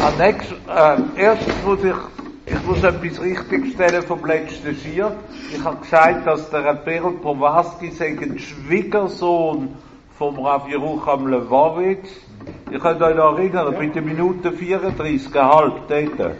Erstens muss etwas richtigstellen vom letzten Schier. Ich habe gesagt, dass der Rebbe Powaski ein Schwiegersohn vom Rav Yerucham Levovitz. Ihr könnt euch noch erinnern, bei der Minute 34,5 dort.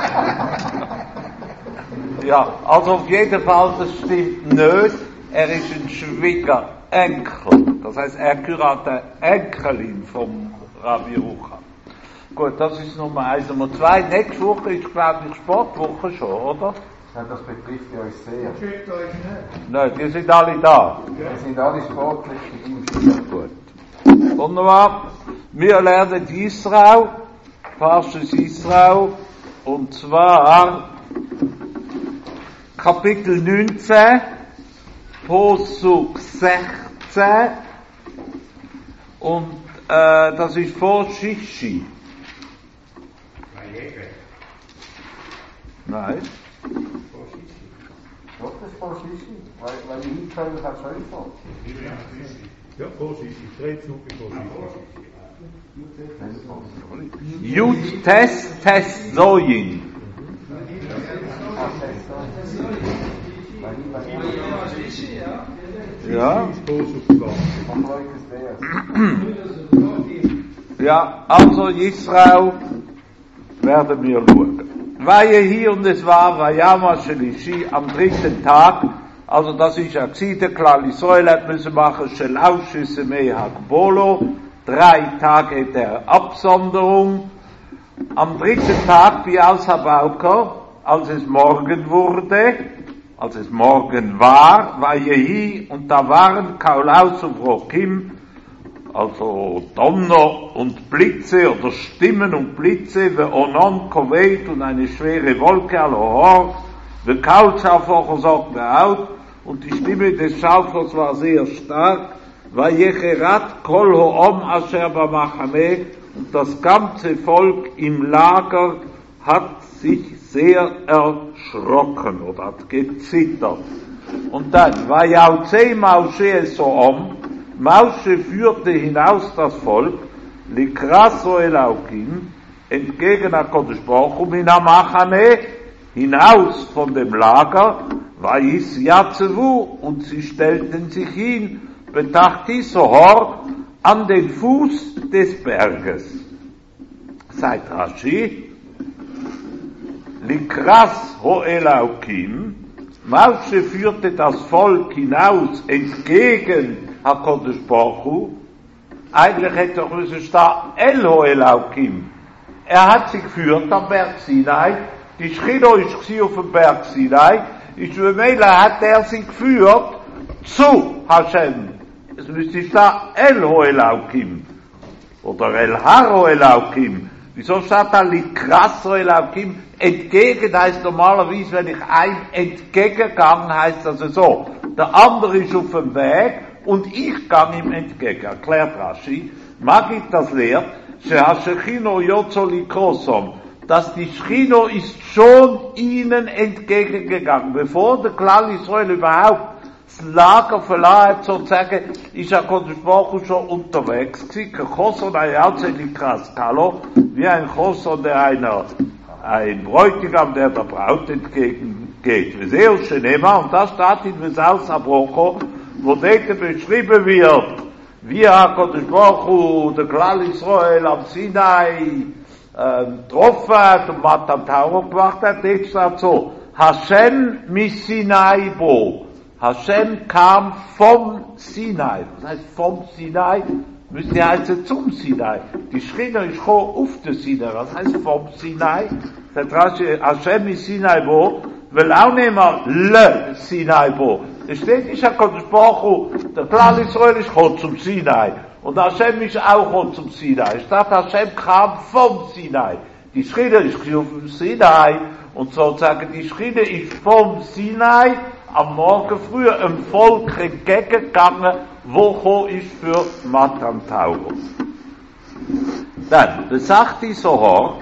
Ja, also auf jeden Fall, das stimmt nicht. Er ist ein Schwiegerenkel. Das heißt, er gehört der Enkelin vom Rav Yerucham. Gut, das ist Nummer 1. Nummer 2, nächste Woche ist, glaube ich, Sportwoche schon, oder? Ja, das betrifft ja euch sehr. Betrifft euch nicht. Nein, die sind alle da. Wir sind alle sportlich gedient. Gut. Wunderbar. Wir lernen Israel, Parshas Israel, und zwar Kapitel 19, Posuk 16, und das ist vor Shishi. Nein. Doch, das ist voll Schischi, weil die Hinteilung hat Schäufer. Ja, Vorsicht, Drehzug bevor Jud Test Zoyin. Ja. Ja, also Israel werden wir schauen. Vayehi, und es war Vayama Shelishi am 3. Tag, also das ist ja der Klal Israel hat müssen machen, Shelaushisse Mehak Bolo, 3 Tage der Absonderung. Am 3. Tag, wie aus Habauker, als es morgen wurde, als es morgen war, Vayehi, und da waren Kaulaus und Rokim, also Donner und Blitze oder Stimmen und Blitze, ve Onon Kovet und eine schwere Wolke Alohor, ve Kaulschaufocher sagt out, und die Stimme des Schaufers war sehr stark, vayecherat kol ho'om asher b'machane, und das ganze Volk im Lager hat sich sehr erschrocken oder hat gezittert. Und dann, vayautze Moshe so'om, Moshe führte hinaus das Volk, likraso Elaukim, entgegen HaKadosh Baruch Hu min HaMachane, hinaus von dem Lager, vayis yatzevu, und sie stellten sich hin, betachti sohor, an den Fuß des Berges. Seit Rashi, likras ho Elaukim, Moshe führte das Volk hinaus entgegen HaKadosh Baruch Hu. Eigentlich hätte er müssen stehen, Elho Elaukim. Er hat sie geführt am Berg Sinai. Die Schchino ist auf dem Berg Sinai. In Schwemela hat er sie geführt zu Hashem. Es müsste stehen, Elho Elaukim. Oder Elharo Elaukim. Wieso steht da Likraso Elaukim? Entgegen heißt normalerweise, wenn ich einem entgegengegangen, heißt das so. Der andere ist auf dem Weg und ich gang ihm entgegen. Erklärt Rashi, Magid das lehrt, Shehashechino Yotzo Likrosom, dass die Schchino ist schon ihnen entgegengegangen. Bevor der Klal Israel überhaupt das Lager verlassen hat, sozusagen, ist HaKadosh Baruch Hu schon unterwegs gewesen. Choson Ayatze Likras Kalo, wie ein Choson, der ein Bräutigam, der der Braut entgegengeht. Veseo Shenema, und das steht in Vesaus Abroko, wo dort beschrieben wird, wie HaKadosh Baruch Hu, der Klal Israel am Sinai getroffen hat und Matan Torah gemacht hat. Dort steht so, Hashem mis Sinai bo. Hashem kam vom Sinai. Das heißt, vom Sinai müsste heißen zum Sinai. Die Schchina ist gekommen auf den Sinai. Was heißt vom Sinai? Das heißt, Hashem mis Sinai bo, will auch nicht mehr le Sinai bo. Es steht nicht, HaKadosh Baruch Hu, der Klal Israel ist gekommen zum Sinai. Und Hashem ist auch gekommen zum Sinai. Statt Hashem kam vom Sinai. Die Schchina ist auf dem Sinai. Und sozusagen, die Schchina ist vom Sinai am Morgen früh einem Volk entgegengegangen, wo gekommen ist für Matan Torah. Dann, besagt die Sohor,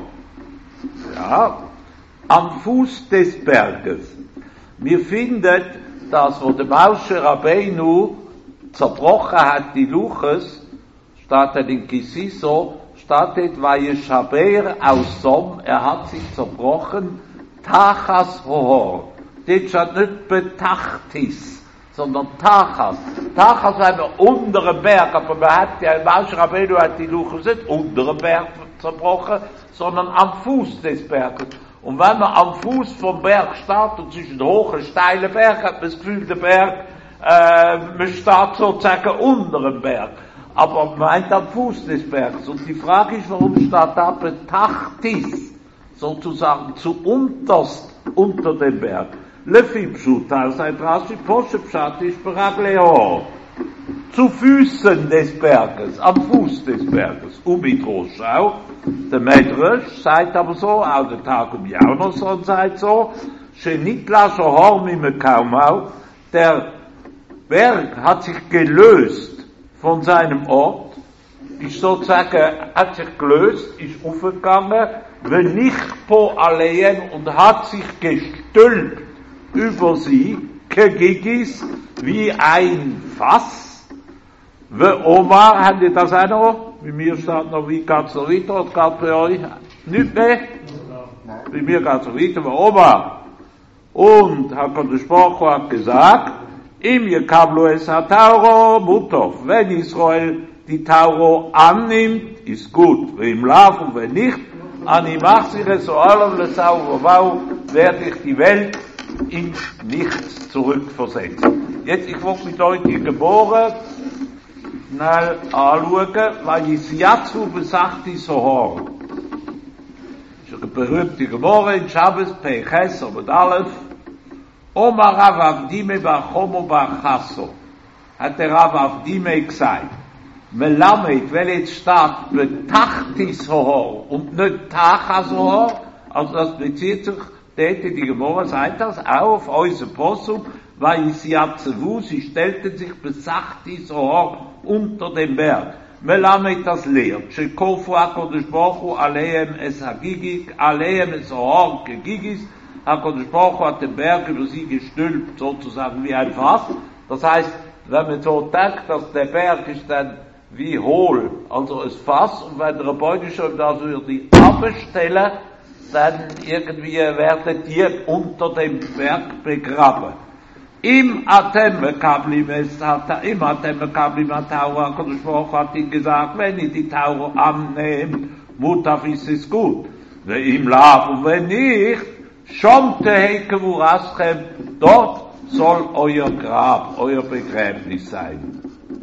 ja, am Fuß des Berges. Wir finden, dass, wo der Moshe Rabbeinu zerbrochen hat, die Luches, steht dann in Kisiso, steht, Vayeshaber aus Som, er hat sich zerbrochen, Tachas Hohor. Das steht nicht Betachtis, sondern Tachas. Tachas ist ein unterer Berg, aber man hat ja, Moshe Rabbeinu hat die Luchos nicht unteren Berg zerbrochen, sondern am Fuß des Berges. Und wenn man am Fuß vom Berg steht, und zwischen hohen, steilen Berg, hat man das Gefühl, der Berg, man steht sozusagen unter dem Berg. Aber man meint am Fuß des Berges. Und die Frage ist, warum steht da Betachtis, sozusagen zu unterst unter dem Berg. Lefi Pshuta, seit Rashi Poshe Pshat ist Beragleo. Zu Füßen des Berges, am Fuß des Berges. Mit Roschau. Der Medrash sagt aber so, auch der Targum Yaunoson sagt so, Shenitla Shohor Mimekaumau, der Berg hat sich gelöst von seinem Ort, ist sozusagen, hat sich gelöst, ist aufgegangen, wenn nicht po allein und hat sich gestülpt über sie, kegigis, wie ein Fass. Wie Omar, habt ihr das auch noch? Bei mir steht noch, wie geht's noch weiter, oder geht bei euch nicht mehr? Bei mir geht's noch weiter, wie Omar. Und HaKadosh Baruch Hu hat gesagt, Im Yekablu es ha-Tauro Mutov. Wenn Israel die Tauro annimmt, ist gut. Im Lauf und wenn nicht, Ani machsire so allem lesau vavau, werde ich die Welt in nichts zurückversetzen. Jetzt, ich wollte mit euch die Geboren schnell anschauen, weil ich Yatzu besachti Sohor. Das ist eine berühmte Geboren in Shabbos, Peiches, aber alles. Omar Rav Avdime Bachomo Bachasso. Hat der Rav Avdime gesagt. Melamed, weil jetzt steht, betachtis Sohor und nicht Tachas Sohor, also das bezieht sich, die Gemorra sagt das auch auf unser Posum, weil sie Yatzevu, sie stellten sich besachtis Sohor unter dem Berg. Melamed das lehrt. Shekofu HaKadosh Baruch Hu alehem es hagigik, alehem es Sohor gegigis, HaKadosh Baruch Hu hat den Berg über sie gestülpt, sozusagen wie ein Fass. Das heißt, wenn man so denkt, dass der Berg ist dann wie hohl, also ein Fass, und wenn der Rebbeinu schon da so die abstellen, dann irgendwie werden die unter dem Berg begraben. Im Atem Mekablim Taura, HaKadosh Baruch Hu hat ihm gesagt, wenn ich die Taura annehme, Mutaf ist es gut. Wenn im Lauf und wenn nicht, schon teheke Wuraschem, dort soll euer Grab, euer Begräbnis sein.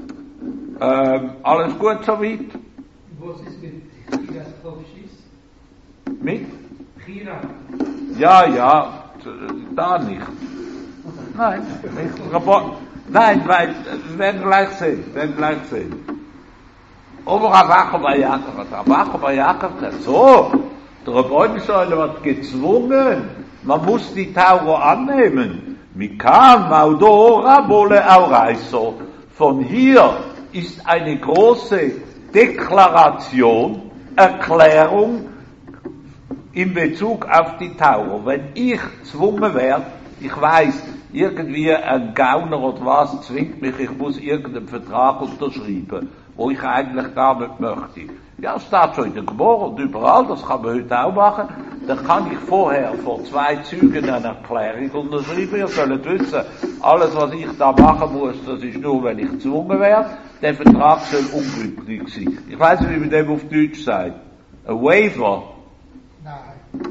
Alles gut soweit? Was ist mit Chiras Aufschieß? Mit? Chira. Ja, da nicht. Nein, nicht. Nein, weil, wir werden gleich sehen. Aber Avacho bei Jakob, so, der Rebbeinu wird gezwungen, man muss die Taura annehmen. Mikan, Maudora, Bole, Auraiso. Von hier ist eine große Deklaration, Erklärung in Bezug auf die Taura. Wenn ich gezwungen werde, ich weiß, irgendwie ein Gauner oder was zwingt mich, ich muss irgendeinen Vertrag unterschreiben, wo ich eigentlich gar nicht möchte. Ja, es steht schon in der Gemara und überall, das kann man heute auch machen. Dann kann ich vorher vor 2 Zügen eine Erklärung unterschreiben. Ihr sollt wissen, alles was ich da machen muss, das ist nur, wenn ich gezwungen werde. Der Vertrag soll ungültig sein. Ich weiß nicht, wie man dem auf Deutsch sagt. A waiver. Nein.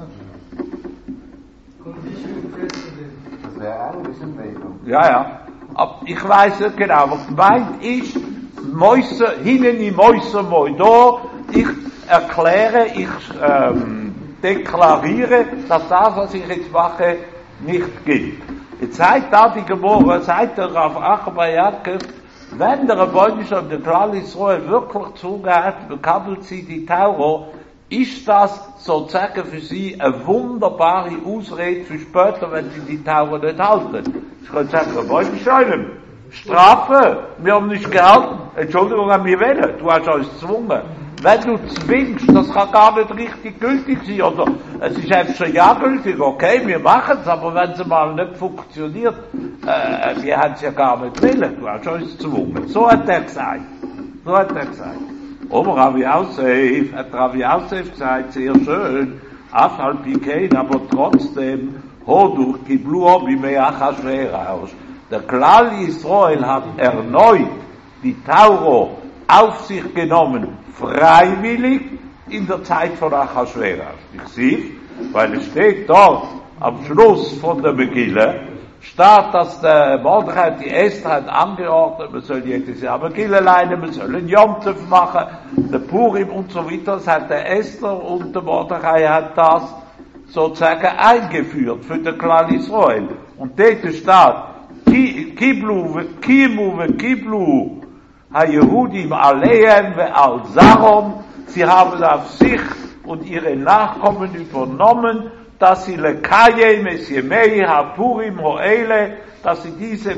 Condition precedent. Das wäre eigentlich ein Waiver. Ja. Aber ich weiß nicht genau, was gemeint ist, Mäuse, hinnen im Mäuser Moido, ich erkläre, ich deklariere, dass das, was ich jetzt mache, nicht gilt. Jetzt sagt da die Gemorra, sagt der Rav Acha bei Yaakov, wenn der Rebbeinu schon der Klal Israel wirklich zugehört, bekabelt sie die Taura, ist das sozusagen für sie eine wunderbare Ausrede für später, wenn sie die Taura nicht halten. Ich könnte sagen, Rebbeinu schon, Strafe, wir haben nicht gehalten. Entschuldigung an mir wählen, du hast uns gezwungen. Wenn du zwingst, das kann gar nicht richtig gültig sein, oder es ist einfach schon ja gültig, okay, wir machen es, aber wenn es mal nicht funktioniert, wir haben es ja gar nicht wollen, du hast uns gezwungen. So hat er gesagt. So hat er gesagt. Aber Rav Yosef gesagt, sehr schön, Afal Pikein, aber trotzdem, Hoduk, Kiblu, Bimei Achashverosh. Der Klal Israel hat erneut die Tauro auf sich genommen, freiwillig, in der Zeit von Achashverosh. Ich sehe, weil es steht dort, am Schluss von der Megille, statt dass der Mordechai die Esther hat angeordnet, man soll jedes Jahr Megille leinen, man soll einen Yom Tov machen, der Purim und so weiter, das hat der Esther und der Mordechai hat das sozusagen eingeführt für den Klal Israel. Und dort steht, Kiblu, ha-Yehudim alehem ve'al Zarom, sie haben auf sich und ihre Nachkommen übernommen, dass sie lekayem es yemei ha-Purim ho'ele, dass sie diese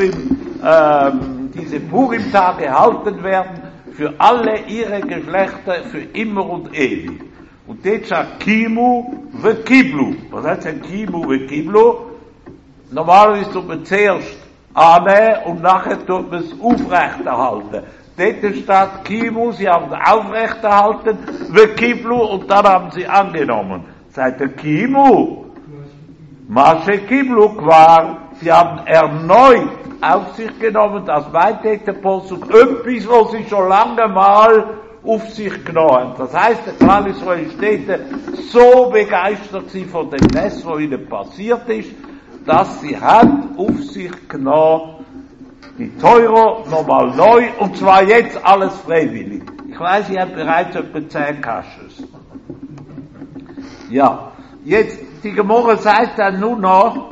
Purim-Tage halten werden, für alle ihre Geschlechter, für immer und ewig. Und das sagt Kimu ve Kiblu. Was heißt denn Kimu ve Kiblu? Normalerweise tut man zuerst annehmen und nachher tut man es aufrechterhalten. Dort steht Kimu, sie haben es aufrechterhalten, ve Kiblu, und dann haben sie angenommen. Seit der Kimu, Mashe Kiblu Kwar, sie haben erneut auf sich genommen, das meint der Posuk, etwas, was sie schon lange mal auf sich genommen. Das heißt, der Klal Israel steht so begeistert von dem Nest, was ihnen passiert ist, dass sie hat auf sich genommen, die Teuro nochmal neu, und zwar jetzt alles freiwillig. Ich weiß, ich habe bereits etwa 10 Kasches. Ja, jetzt, die Gemorre sagt dann nur noch,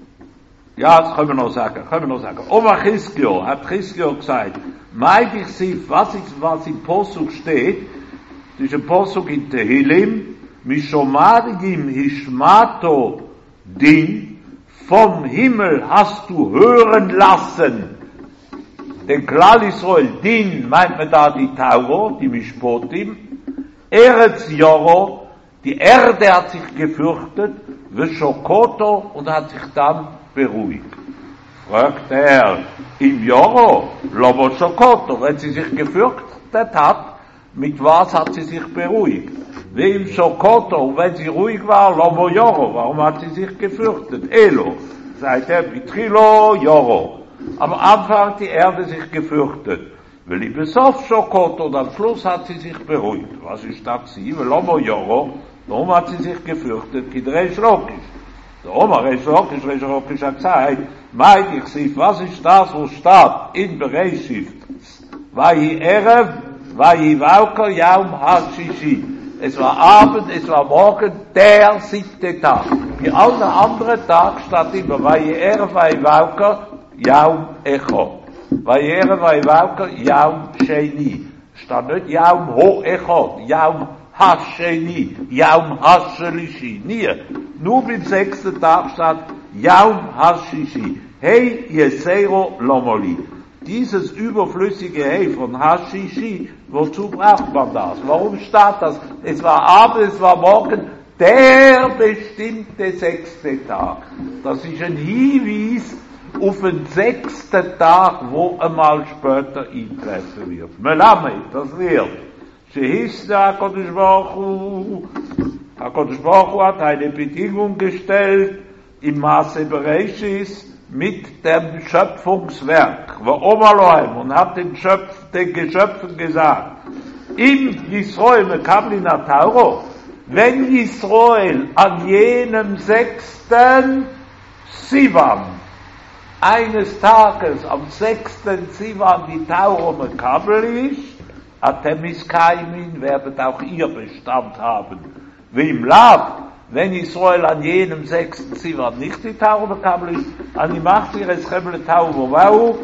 ja, das können wir noch sagen. Oma Chizkio, hat Chizkio gesagt, meint ich sie, was im Posuk steht, das ist ein Posuk in Tehillim, Mishomarigim Hishmato Din, vom Himmel hast du hören lassen, den Klal Israel Din, meint man da die Tauro, die Mishpotim, Eretz Yoro, die Erde hat sich gefürchtet, Veshokoto, und hat sich dann beruhigt. Fragt er, im Yoro, Lobo Shokoto, wenn sie sich gefürchtet hat, mit was hat sie sich beruhigt? Wie im Shokoto, wenn sie ruhig war, Lobo Yoro, warum hat sie sich gefürchtet? Elo, sagt er, Bitrilo Yoro. Am Anfang hat die Erde sich gefürchtet. Weil ich besoff Shokoto, und am Schluss hat sie sich beruhigt. Was ist das? Lobo Yoro, warum hat sie sich gefürchtet? Kidreish Lokish. Der Oma Reish Lokish hat gesagt, meint ich sie, was ist das, wo steht in Bereshit? Vayi Erev, Vayi Vauker, Yaum HaShishi. Es war Abend, es war Morgen, der 7. Tag. Wie alle anderen Tage steht immer Vayi Erev, Vayi Vauker, Yaum Echot. Vayi Erev, Vayi Vauker, Yaum Sheni. Steht nicht Yaum Ho Echot, Yaum Hasheni, Yaum Hashelishi. Nie. Nur beim 6. Tag steht Yaum Hashishi. Hey Yesero Lomoli. Dieses überflüssige Hey von Hashishi, wozu braucht man das? Warum steht das? Es war Abend, es war Morgen, der bestimmte 6. Tag. Das ist ein Hinweis auf den 6. Tag, wo einmal später eintreffen wird. Melamed, das wird. Shehista HaKadosh Baruch Hu. HaKadosh Baruch Hu hat eine Bedingung gestellt im Maße Bereshit mit dem Schöpfungswerk. Und hat den Geschöpfen gesagt, im Yisroel Mekablin Tauro, wenn Yisroel an jenem 6. Sivan, eines Tages am 6. Sivan die Tauro Mekabel ist, Atemis Kaimin, werdet auch ihr Bestand haben. Wie im Lav, wenn Israel an jenem 6. Sivan nicht die Tauro Mekabel ist, an die Macht ihres Chemle Tauro Wau,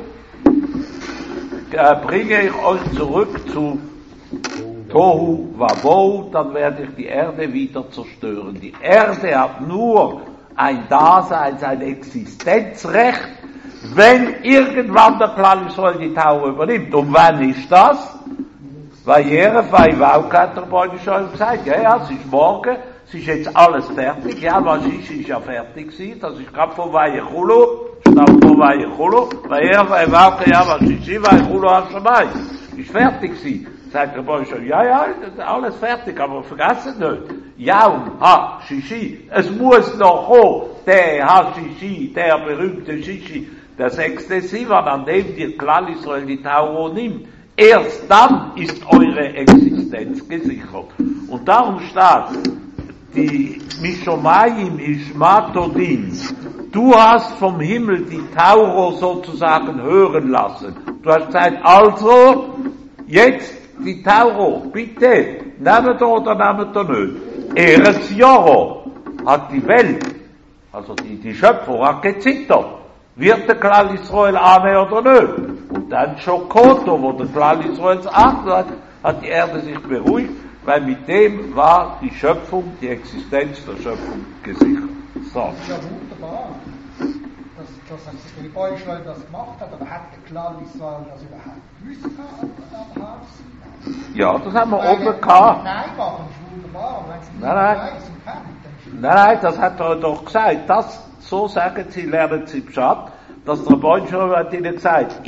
bringe ich euch zurück zu Tohu Vavou, dann werde ich die Erde wieder zerstören. Die Erde hat nur ein Daseins, ein Existenzrecht, wenn irgendwann der Klal Israel die Tauro übernimmt. Und wann ist das? Weil Vayvauka hat der Beuge schon gesagt, ja, es ist morgen, es ist jetzt alles fertig, ja, was ist ja fertig gewesen, das ist gerade von Vayechulu, Talmud Vayechulu, Vayer Vayevav Kayam HaShishi, Vayechulu HaShamayim. Ist fertig sie. Sagt der Boy schon, ja, alles fertig, aber vergessen nicht. Yaum HaShishi. Es muss noch kommen, der HaShishi, der berühmte Shishi, der 6. Sivan, an dem die Klal Israel die Tauro nimmt. Erst dann ist eure Existenz gesichert. Und darum steht, die Mishomayim Ishmatodin, du hast vom Himmel die Tauro sozusagen hören lassen. Du hast gesagt, also, jetzt die Tauro, bitte, nehmt ihr oder nehmt ihr nicht. Eretz Yoro hat die Welt, also die Schöpfung, hat gezittert. Wird der Klal Israel annehmen oder nicht? Und dann Schokoto, wo der Klal Israels Acht hat die Erde sich beruhigt, weil mit dem war die Schöpfung, die Existenz der Schöpfung gesichert. So. Das ist ja wunderbar, dass das Gebäude Israel das gemacht hat, aber hat der Klal Israel das überhaupt gewusst am Haus? Ja, das haben wir oben gehabt. Nein, machen ist wunderbar, aber wenn sie nicht Nein. weiss und kennt, dann Nein, das hat er doch gesagt. So sagen sie, lernen sie Pshat, dass der Rebbeinu hat ihnen gesagt,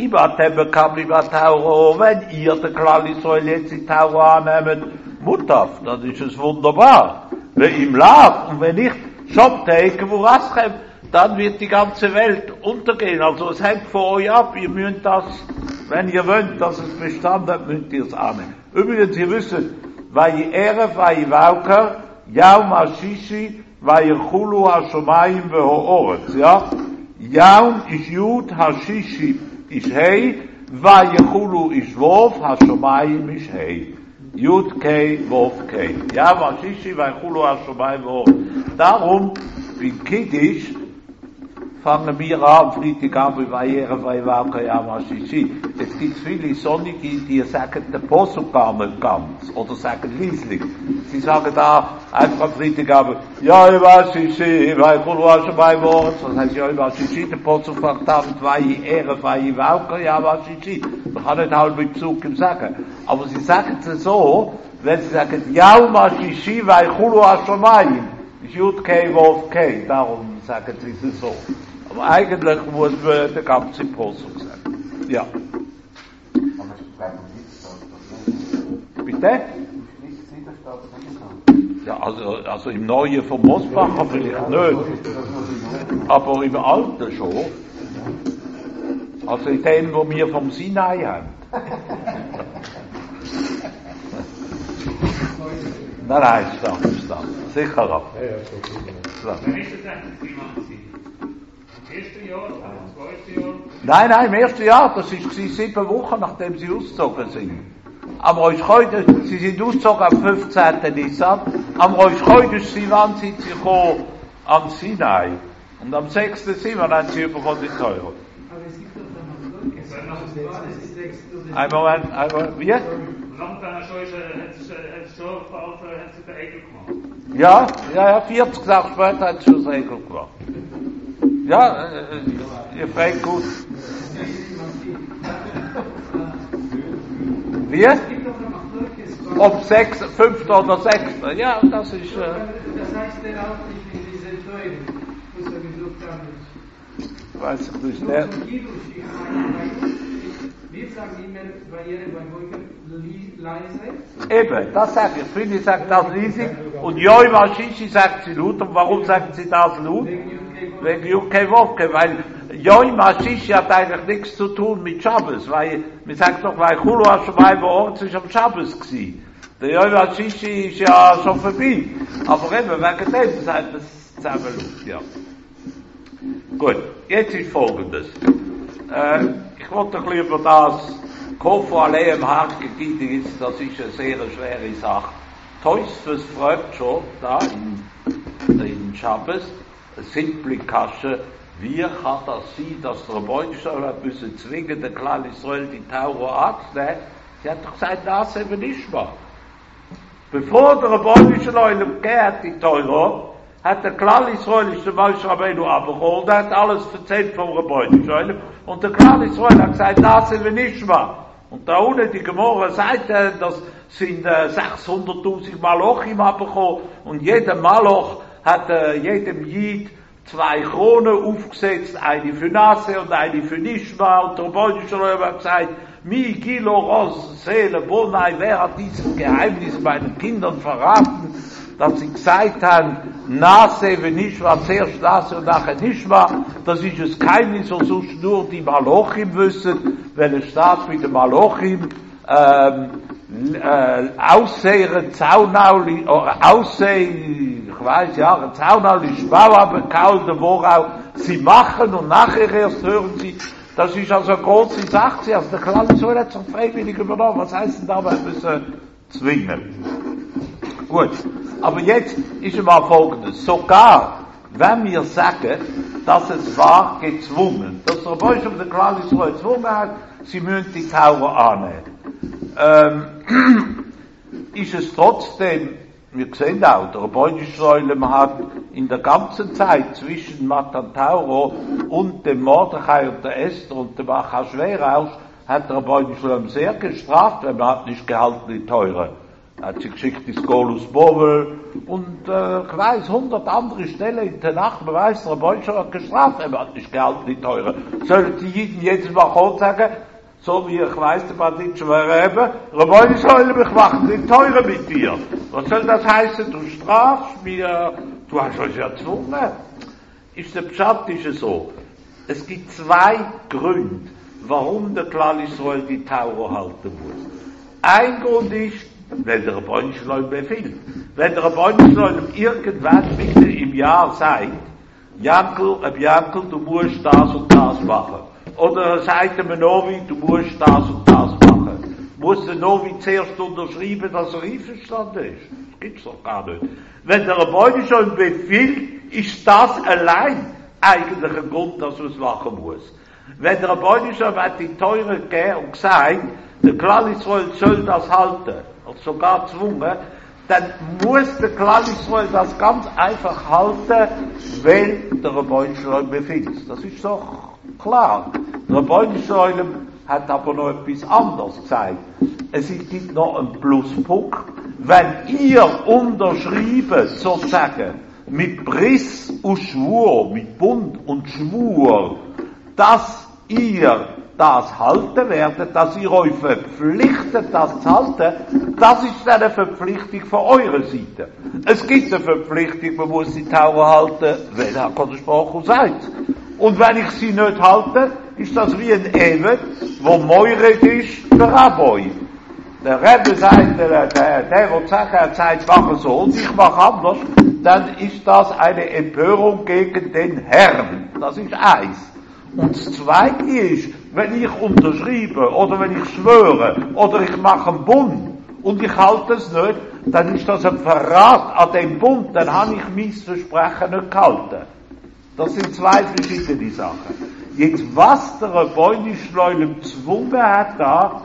wenn ihr den Klal Israel jetzt die Tauro annehmt, Mutaf, dann ist es wunderbar. Wenn im Lach und wenn nicht, Schobteiken, wo rauskommt, dann wird die ganze Welt untergehen. Also es hängt von euch ab, ihr müsst das, wenn ihr wollt, dass es Bestand hat, müsst ihr es annehmen. Übrigens, ihr wisst, weil Erev, weil Vauker, Yaum HaShishi, Vayechulu HaShamayim Ve'Ha'oretz, ja? Yaum ist Yud, HaShishi ist Hei, Vayechulu ist Wov, HaShamayim ist Hei. Yud Kei, Wov Kei. Yaum HaShishi, Vayechulu HaShamayim Ve'Ha'oretz. Darum, in Kiddush, fangen wir an, Freitagabend, Vayerev, Vayevav Kayam HaShishi. Es gibt viele Sonnige, die sagen den Posuk gar nicht ganz, oder sagen leislich. Sie sagen da einfach Freitagabend, Yaim HaShishi, Vayechulu HaShamayim Ve'Ha'oretz. Das heißt, Yaim HaShishi, der Posuk verdammt, Vayerev, Vayevav Kayam HaShishi. Man kann nicht halb mit Zug sagen. Aber sie sagen es so, wenn sie sagen, Yaim HaShishi, Vayechulu HaShamayim. Yud Kei, Wov Kei. Darum sagen sie es so. Aber eigentlich muss man den ganzen Posuk sagen. Ja. Aber es bleibt nicht, Bitte? Ja, also im Neuen vom Mosbacher vielleicht nicht. Aber im Alten schon. Also in dem, wo wir vom Sinai haben. Nein, ist das. Sicher ab. Ja, Wann ist das eigentlich gewesen? Im ersten Jahr oder im zweiten Jahr? Nein, im ersten Jahr, das war 7 Wochen, nachdem sie ausgezogen sind. Am Rosh Chodesh, sie sind ausgezogen am 15. Nisan, am Rosh Chodesh Sivan sind sie gekommen am Sinai. Und am 6. Sivan haben sie bekommen die Teure. Aber es gibt doch noch das ist extra. Ein Moment, wie? Und dann hat es schon den Egel gemacht. Ja, 40 Tage später hat sie schon das Regel gemacht. Ja, ihr fragt gut. Wie? Es gibt doch noch Ob 6, 5. oder 6. Ja, das ist... Das heißt der auch nicht in diese Teure, muss er gesucht haben. Weiß ich nicht. Nur zum Kiddush, ich meine, wir sagen immer bei jedem, bei Wolken, leise. Eben, das sage ich. Viele sagen das riesig. Und Yoim HaShishi sagt sie laut. Und warum sagt sie das laut? Wegen Yud-Kei Wov-Kei. Weil Yoim HaShishi hat eigentlich nichts zu tun mit Shabbos. Weil, man sagt doch, weil Chulu HaShamayim Ve'Ha'oretz ist am Shabbos gewesen. Der Yoim HaShishi ist ja schon vorbei. Aber eben, wegen dem sagt das zusammen laut, ja. Gut, jetzt ist Folgendes. Ich wollte ein bisschen über das Kofu Aleim Harkekide, das ist eine sehr schwere Sache. Teusfes fragt schon da in Shabbos, eine simple Kasche, wie kann das sein, dass der Rebbeinu hat müssen zwingen, den Klal Israel die Tauro anzunehmen? Sie hat doch gesagt, das eben nicht mehr. Bevor der Rebbeinu gegeben hat, die Tauro, hat der Klal Israel ist der Moshe Rabbeinu abgeholt, der hat alles erzählt vom Rebbeinu. Und der Klal Israel hat gesagt, das sind wir nicht mehr. Und da unten die Gemorre sagt, das sind 600.000 Malochim abgekommen und jeder Maloch hat jedem Jid 2 Kronen aufgesetzt, eine für Nasse und eine für Nishma, und der Rebbeinu Shalom hat gesagt, Mi Kilo Ros Seele Bonai, wer hat dieses Geheimnis meinen Kindern verraten, dass sie gesagt haben, Nase wenn Nishma, zuerst Nase und nachher Nishma, das ist das Geheimnis, was sonst nur die Malochim wissen, weil es steht mit den Malochim, aussehen Zaunauli, aussehen, ich weiß ja, ein Zaunauli Schwauer bekaute Worau, sie machen und nachher erst hören sie, das ist also eine große Sache, also der Klall ist so nicht so freiwillig übernommen, was heißt denn dabei müssen zwingen? Gut, aber jetzt ist einmal Folgendes, sogar wenn wir sagen, dass es war gezwungen, dass der Rebbeinu der Klall ist so gezwungen hat, sie müssen die Taure annehmen. Ist es trotzdem, wir sehen auch, der Rebbeinu Shalom hat in der ganzen Zeit zwischen Matan Tauro und dem Mordechai und der Esther und dem Achashverosh hat der Rebbeinu Shalom sehr gestraft, wenn man hat nicht gehalten die Teure. Er hat sie geschickt ins Golus Bovel und ich weiß 100 andere Stellen in der Nacht, man weiß, der Rebbeinu Shalom hat gestraft, wenn man hat nicht gehalten die Teure. Sollen die Jiden jetzt mal kommen sagen, so wie ich weiss, der Baditsch wäre eben, Rebbeinu Shalom, ich mache die Teure mit dir. Was soll das heißen? Du strafst mir, du hast uns ja gezwungen. Ist der Pshat ist es so. Es gibt 2 Gründe, warum der Klal Israel die Tauro halten muss. Ein Grund ist, weil der Rebbeinu Shalom befiehlt. Wenn der Rebbeinu Shalom irgendwann mitten im Jahr sagt, Jankel, du musst das und das machen. Oder sagt der Novi, du musst das und das machen. Muss der Novi zuerst unterschreiben, dass er einverstanden ist? Das gibt's doch gar nicht. Wenn der Rebbeinu schon befiehlt, ist das allein eigentlich ein Grund, dass man es machen muss. Wenn der Rebbeinu schon hat die Teure gegeben und gesagt, der Klal Israel soll das halten, oder sogar gezwungen, dann muss der Klal Israel das ganz einfach halten, weil der Rebbeinu schon befiehlt. Das ist doch klar. Der Rebbeinu Shalom hat aber noch etwas anderes gesagt. Es gibt noch einen Pluspunkt. Wenn ihr unterschreibt, sozusagen, mit Briss und Schwur, mit Bund und Schwur, dass ihr das halten werdet, dass ihr euch verpflichtet, das zu halten, das ist eine Verpflichtung von eurer Seite. Es gibt eine Verpflichtung, man muss die Taure halten, weil Herr Kodesh Baruch Hu sagt. Und wenn ich sie nicht halte, ist das wie ein Evet, wo Meuret ist, der Rabbi. Der Rebbe sagt, der sagt, er sagt, mache so und ich mache anders, dann ist das eine Empörung gegen den Herrn. Das ist eins. Und das Zweite ist, wenn ich unterschreibe oder wenn ich schwöre oder ich mache einen Bund und ich halte es nicht, dann ist das ein Verrat an dem Bund, dann habe ich mein Versprechen nicht gehalten. Das sind 2 verschiedene Sachen. Jetzt, was der Rebbeinu Shalom gezwungen hat da,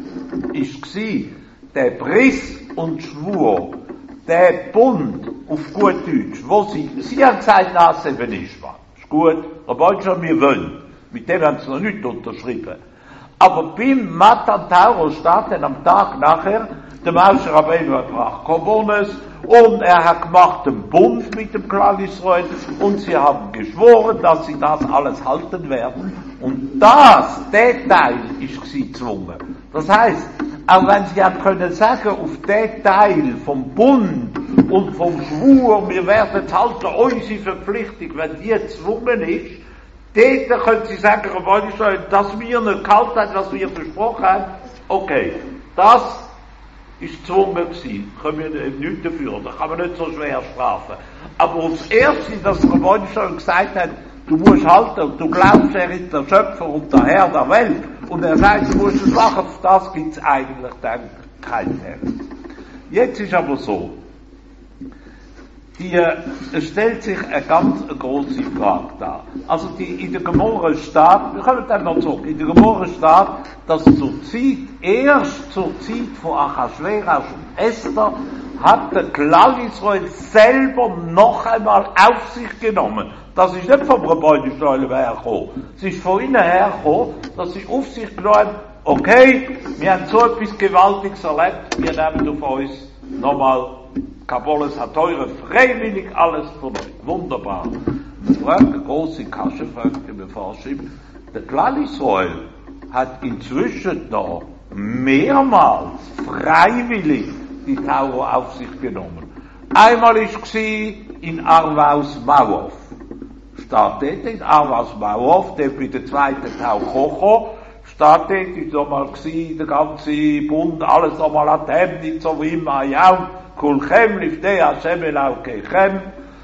ist der Briss und Schwur, der Bund auf gut Deutsch, wo sie haben gesagt, Nase Benishma. Ist gut, Rebbeinu Shalom, wir wollen. Mit dem haben sie noch nicht unterschrieben. Aber beim Matan Tauro steht dann am Tag nachher, der Moshe Rabbeinu hat gebracht Korbones und er hat gemacht den Bund mit dem Klal Israel und sie haben geschworen, dass sie das alles halten werden und der Teil ist sie gezwungen. Das heißt, auch wenn sie haben können sagen, auf den Teil vom Bund und vom Schwur, wir werden halten unsere Verpflichtung, wenn die gezwungen ist, dort können sie sagen, dass wir nicht gehalten haben, was wir versprochen haben, okay, das ist gezwungen gewesen, können wir nichts dafür, da kann man nicht so schwer strafen. Aber das Erste, dass der Rebbeinu schon gesagt hat, du musst halten und du glaubst, er ist der Schöpfer und der Herr der Welt und er sagt, du musst es machen, auf das gibt es eigentlich dann keinen Herr. Jetzt ist aber so, es stellt sich eine ganz große Frage da. Also in der Gemorre steht, wir kommen dann noch zurück, in der Gemorre steht, dass erst zur Zeit von Achashverosh und Esther hat der Klal Israel selber noch einmal auf sich genommen. Das ist nicht vom Rebbeinu Shalom hergekommen. Es ist von ihnen hergekommen, dass sie auf sich genommen haben, okay, wir haben so etwas Gewaltiges erlebt, wir nehmen auf uns nochmal Kabbalas hat teure freiwillig alles von euch. Wunderbar. Frage, eine große Kaschefrage, die wir vorschieben. Der Klal Israel hat inzwischen noch mehrmals freiwillig die Tauer auf sich genommen. Einmal war in Arvaus Mauof. Steht dort in Arvaus Mauof, der bei der zweiten Tau Chocho, steht dort, ist nochmal der ganze Bund, alles nochmal an dem, nicht so wie immer, ja, Kulchem, Lifte, Hashem, Elaukechem,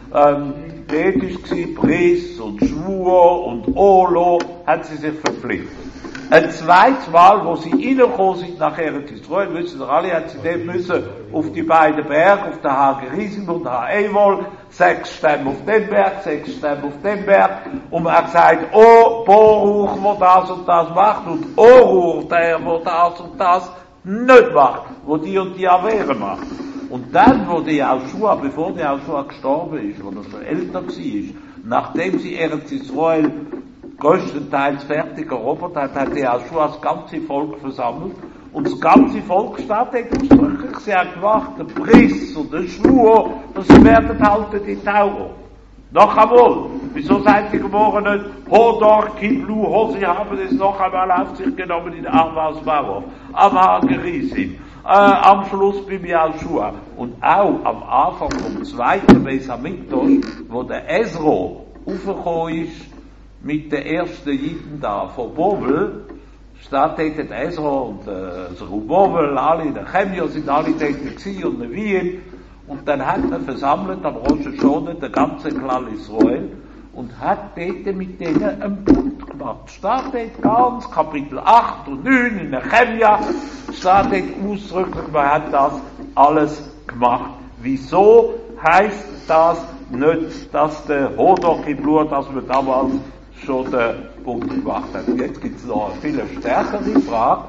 dort war Bris und Schwur und Olo, hat sie sich verpflichtet. Ein zweites Mal, wo sie reingekommen sind nach Eretz Israel, wissen Sie alle, hat sie dort müssen auf die beiden Berge, auf der Ha Gerizim und Ha Evol, 6 Stämme auf dem Berg, 6 Stämme auf dem Berg, und man hat gesagt, oh, Boruch, wo das und das macht, und Oruch, der, wo das und das nicht macht, wo die und die Avere macht. Und dann, wo die Joshua, bevor die Joshua gestorben ist, wo er schon älter war, nachdem sie Eretz Israel größtenteils fertig erobert hat, hat die Joshua das ganze Volk versammelt. Und das ganze Volk steht ausdrücklich, sie hat gemacht, den Priss und den Schwur, und sie werden halten die Tauer. Noch einmal, wieso seid ihr geworden nicht, Hodor, Kiblu, sie haben es noch einmal auf sich genommen in Arvaus Mauof, am Ha Gerizim, am Schluss beim Joshua. Und auch am Anfang vom zweiten Beis Hamikdash, wo der Ezra aufgekommen ist, mit den ersten Jiden da von Bovel, steht dort Ezra und Zerubbabel, alle, der Chemio sind alle dort gewesen und Nevien, und dann hat er versammelt am Rosh Hashanah den ganzen Klal Israel und hat dort mit denen einen Bund gemacht. Steht dort ganz, Kapitel 8 und 9 in der Chemia, steht dort ausdrücklich, man hat das alles gemacht. Wieso heißt das nicht, dass der Hodor Kiblu, dass man damals schon den Bund gemacht hat? Jetzt gibt es noch eine viel stärkere Frage.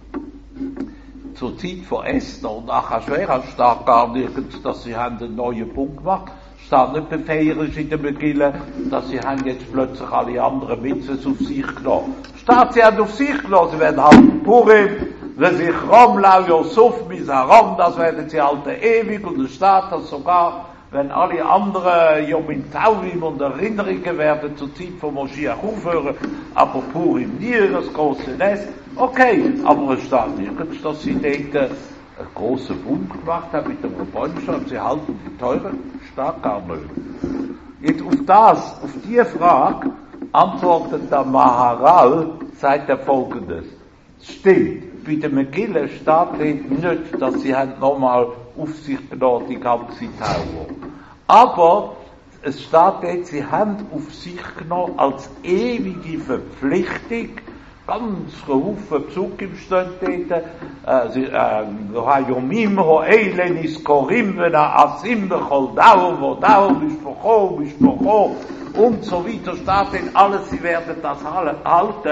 Zur Zeit von Esther und Achashverosh steht gar nirgends, dass sie einen neuen Bund gemacht haben. Steht nicht befehlerisch in der Megille, dass sie haben jetzt plötzlich alle anderen Mitzvahs auf sich genommen. Steht, sie haben auf sich genommen, sie werden halt Purim, wenn sich Rom, Lau, Yosuf, Misarom, das werden sie halt ewig, und es steht das sogar, wenn alle anderen Yom Taurim und Erinnerungen werden zur Zeit von Moschiach aufhören, aber Purim nie, das große Nest. Okay, aber es steht nirgends, dass sie dort einen grossen Bund gemacht haben mit dem Rebbeinu, sie halten die Teure, steht gar nicht. Jetzt auf diese Frage antwortet der Maharal, sagt er Folgendes. Es stimmt, bei der Megille steht dort nicht, dass sie nochmal auf sich genommen die ganze Tauer. Aber es steht dort, sie haben auf sich genommen als ewige Verpflichtung, ganz Haufen Psukim stehen dort, Hayomim ho'eilen iskorim vena asim bechol daur, wo daur bishpocho, und so weiter steht dort alles, sie werden das halten,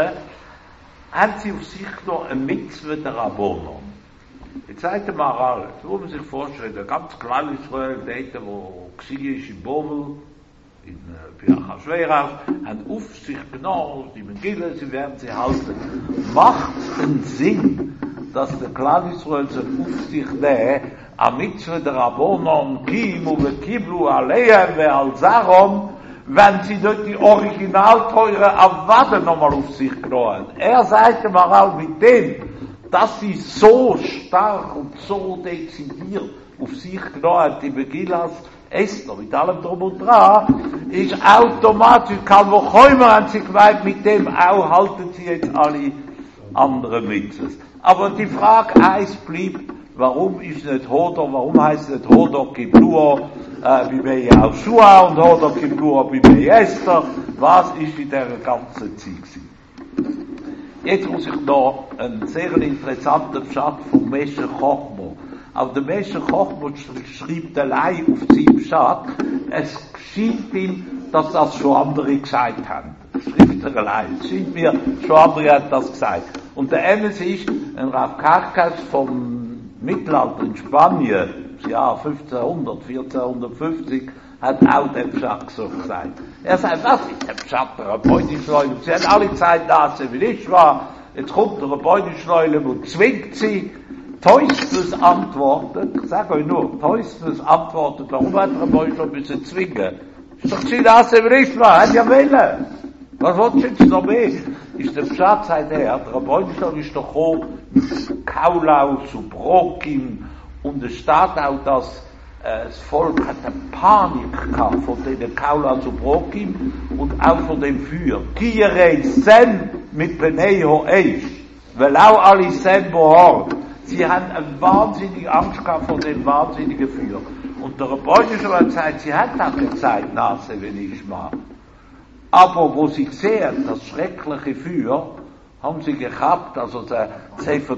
haben sie auf sich genommen eine Mitzvah der Rabbonon. Jetzt sagt der Maharal, jetzt muss man sich vorstellen, der ganz kleine Israel, dort, wo war in Bovel, in Achashverosh, haben auf sich genommen, die Megille, sie werden sie halten. Macht es einen Sinn, dass der Klal Israel sich auf sich nehmen, am Mitzvah der Rabbonon, Kimu, Kiblu, Aleim, Ve'al-Zarom, wenn sie dort die originalteure Avade nochmal auf sich genommen. Er sagt dem Maharal mit dem, dass sie so stark und so dezidiert auf sich genommen, die Megillas Esther, mit allem drum und dran, ist automatisch, kann wo immer an sich gemeint, mit dem auch halten sie jetzt alle anderen Mitzvahs. Aber die Frage 1 bleibt, warum ist nicht Hodor, warum heißt es nicht Hodor Kiblu, wie bei Joshua und Hodor Kiblu wie bei Esther, was ist in dieser ganzen Zeit gewesen? Jetzt muss ich noch einen sehr interessanten Pshat vom Mesher Chochmo. Aber der Mesher Chochmo schreibt allein auf seinem Pshat, es scheint ihm, dass das schon andere gesagt haben. Das schreibt er allein. Es scheint mir, schon andere haben das gesagt. Und der Emes ist ein Rav Karkas vom Mittelalter in Spanien, das Jahr 1500, 1450, hat auch den Pshat so gesagt. Er sagt, was ist der Pshat der Rebbeinu-Schleulem? Sie haben alle Zeit Nase, wie ich war. Jetzt kommt der Rebbeinu-Schleulem und zwingt sie. Teusfels antwortet, ich sage euch nur, Teusfels antwortet, warum hat der Rebbeinu-Schleulem müssen zwingen? Ist doch die Nase Nishma, hat ja Wille. Was willst du jetzt noch mehr? Ist der Pschat, sagt er, der Rebbeinu ist doch gekommen mit Kaulau zu Brokim und es steht auch, dass das Volk hat eine Panik gehabt von den Kaulau zu Brokim und auch von dem Feuer. Kirei Sem mit Benei Ho'esh, weil auch alle Sem Bohar. Sie haben eine wahnsinnige Angst gehabt vor dem wahnsinnigen Feuer. Und der Rebbeinu hat gesagt, sie hat auch keine Zeit, Nase, wenn ich mache. Aber wo sie sehen, das schreckliche Feuer, haben sie gehabt, also der Sefer